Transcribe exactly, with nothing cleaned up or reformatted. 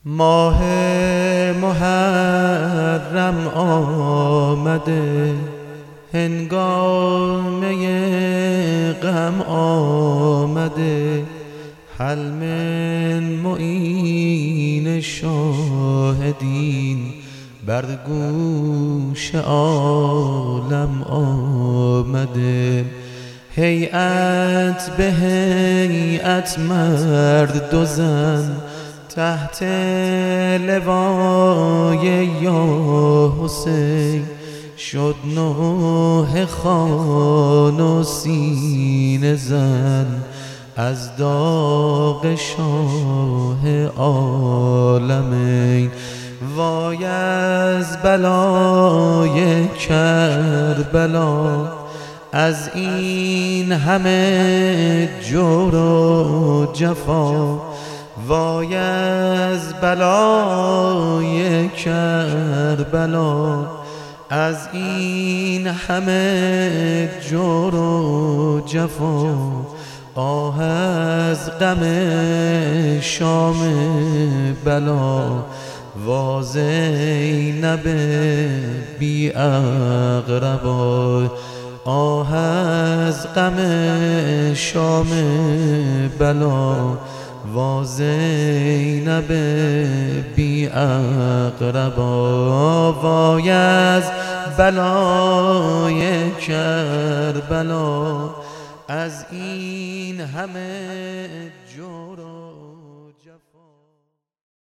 ماه محرم آمده، هنگامه غم آمده. هل من معین شاهدین بر گوش عالم آمده. هیئت به هیئت مرد و زن تحت لوای یا حسین، شد نوح خوان و سینه زن از داغ شاه عالمین. وای از بلای کربلا، از این همه جور و جفا. وای از بلای کربلا، از این همه جور و جفا. آه از غم شام بلا، وا زینب بی اقربا. آه از غم شام بلا، وا زینب بی اقربا. وای از بلای کربلا، از این همه جور